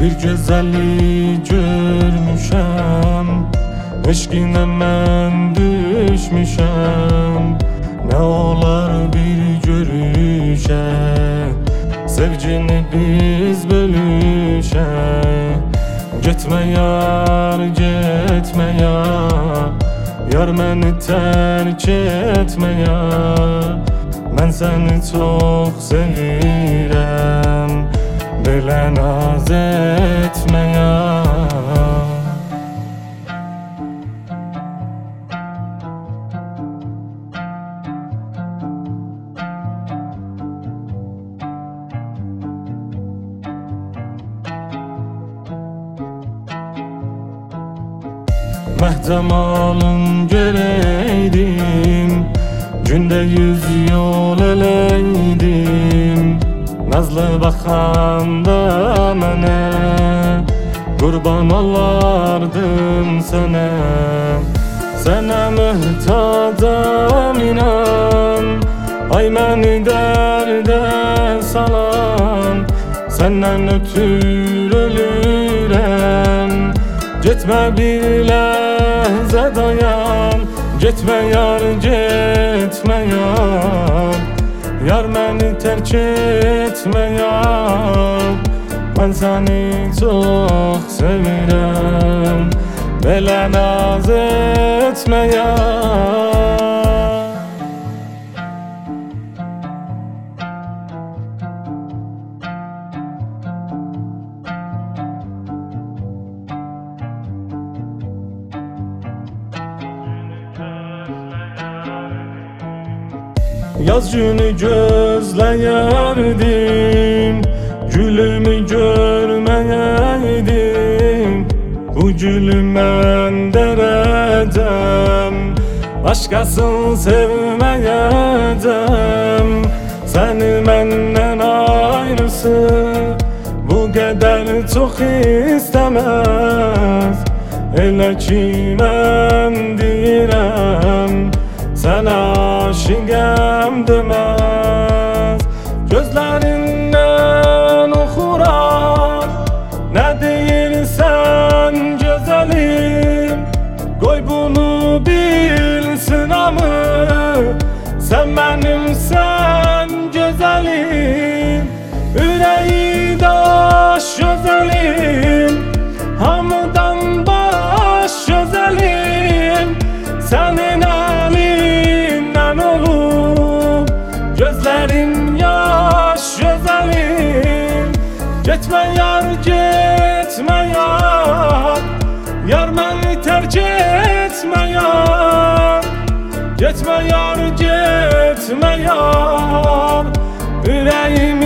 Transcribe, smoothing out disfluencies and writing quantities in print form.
Bir gözəli görmüşəm, eşqinə mən düşmüşəm. Nə olar bir görüşə, sevgini biz bölüşək. Getmə yar, getmə yar, yar məni tərk etmə yar. Mən səni çox sevirəm, belə naz etmə yar. Məhcəmalın görəydim, gündə 100 yol eləydim. Nazlı baxanda mənə, qurban olardım sənə. Sənə möhtacam inan, ay məni dərdə salan. Səndən ötür ölürəm, getmə bir ləhzə dayan. Getmə yar, getmə yar, yar məni tərk etmə yar. Mən səni çox sevirəm, belə naz etmə yar. Yaz günü gözləyərdim, gülümü görməyəydim. Bu gülü mən dərəcəm, başqasını sevməyəcəm. Səni məndən ayrısı bu qədər çox istəməz. Elə ki mən deyirəm, sən aşiqəm deməz. Gözlərindən oxuram, nə deyirsən gözəlim. Qoy bunu bilsin hamı, sən mənimsən gözəlim. Ürəyi daş gözəlim, hamıdan baş gözəlim. Sənin əlindən olub gözlərim yaş gözəlim. Getmə yar, getmə yar, yar məni tərk etmə yar. Getmə yar, getmə yar, ürəyimi